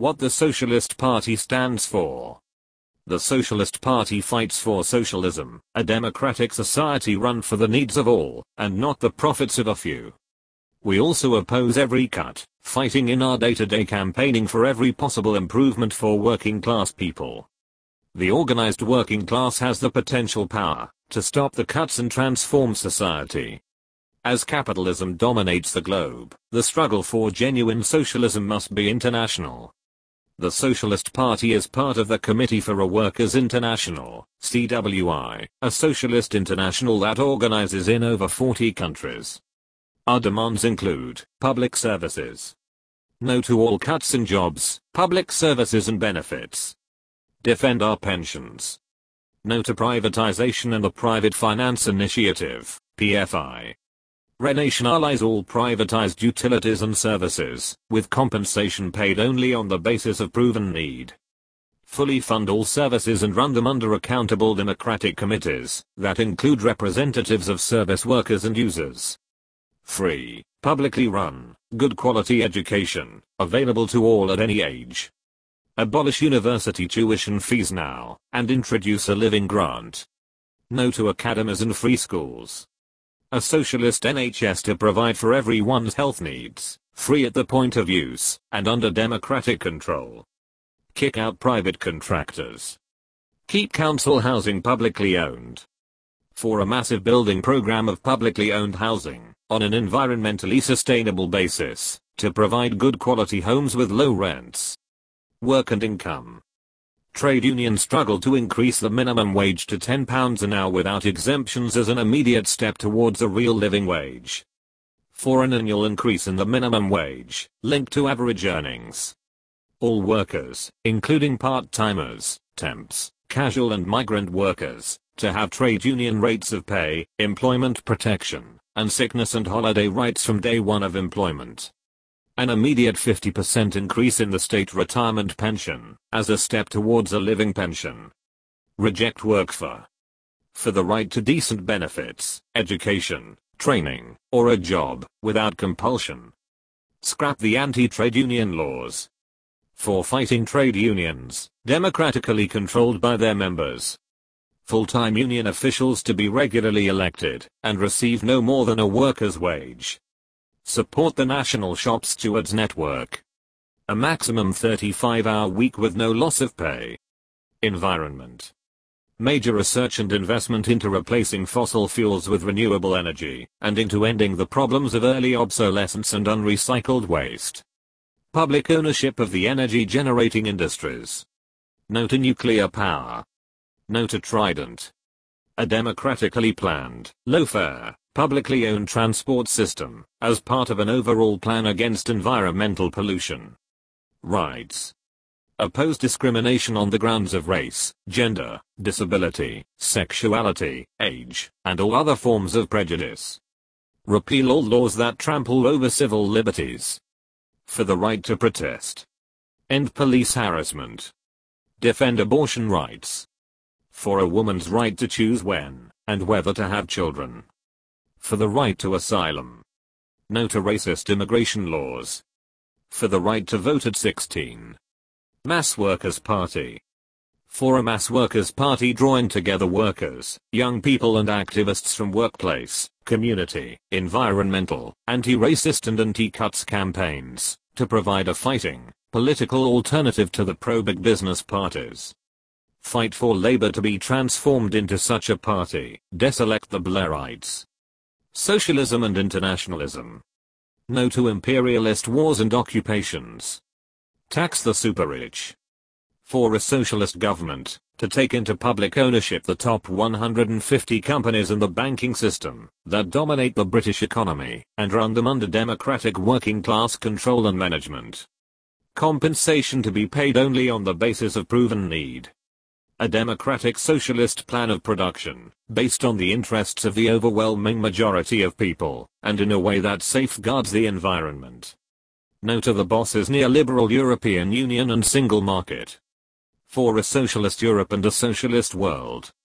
What the Socialist Party stands for. The Socialist Party fights for socialism, a democratic society run for the needs of all, and not the profits of a few. We also oppose every cut, fighting in our day-to-day campaigning for every possible improvement for working class people. The organized working class has the potential power to stop the cuts and transform society. As capitalism dominates the globe, the struggle for genuine socialism must be international. The Socialist Party is part of the Committee for a Workers' International, CWI, a socialist international that organizes in over 40 countries. Our demands include public services. No to all cuts in jobs, public services and benefits. Defend our pensions. No to privatization and the Private Finance Initiative, PFI. Renationalize all privatized utilities and services, with compensation paid only on the basis of proven need. Fully fund all services and run them under accountable democratic committees, that include representatives of service workers and users. Free, publicly run, good quality education, available to all at any age. Abolish university tuition fees now, and introduce a living grant. No to academies and free schools. A socialist NHS to provide for everyone's health needs, free at the point of use, and under democratic control. Kick out private contractors. Keep council housing publicly owned. For a massive building program of publicly owned housing, on an environmentally sustainable basis, to provide good quality homes with low rents. Work and income. Trade unions struggle to increase the minimum wage to £10 an hour without exemptions as an immediate step towards a real living wage. For an annual increase in the minimum wage, linked to average earnings. All workers, including part-timers, temps, casual and migrant workers, to have trade union rates of pay, employment protection, and sickness and holiday rights from day one of employment. An immediate 50% increase in the state retirement pension, as a step towards a living pension. Reject work for the right to decent benefits, education, training, or a job, without compulsion. Scrap the anti-trade union laws. For fighting trade unions, democratically controlled by their members. Full-time union officials to be regularly elected, and receive no more than a worker's wage. Support the National Shop Stewards Network. A maximum 35-hour week with no loss of pay. Environment. Major research and investment into replacing fossil fuels with renewable energy, and into ending the problems of early obsolescence and unrecycled waste. Public ownership of the energy generating industries. No to nuclear power. No to Trident. A democratically planned, low-fare, publicly owned transport system, as part of an overall plan against environmental pollution. Rights. Oppose discrimination on the grounds of race, gender, disability, sexuality, age, and all other forms of prejudice. Repeal all laws that trample over civil liberties. For the right to protest. End police harassment. Defend abortion rights. For a woman's right to choose when and whether to have children. For the right to asylum. No to racist immigration laws. For the right to vote at 16. Mass Workers' Party. For a mass workers' party drawing together workers, young people and activists from workplace, community, environmental, anti-racist and anti-cuts campaigns, to provide a fighting, political alternative to the pro-big business parties. Fight for Labour to be transformed into such a party, deselect the Blairites. Socialism and internationalism. No to imperialist wars and occupations. Tax the super-rich. For a socialist government, to take into public ownership the top 150 companies in the banking system, that dominate the British economy, and run them under democratic working class control and management. Compensation to be paid only on the basis of proven need. A democratic socialist plan of production, based on the interests of the overwhelming majority of people, and in a way that safeguards the environment. No to the boss's neoliberal European Union and single market. For a socialist Europe and a socialist world,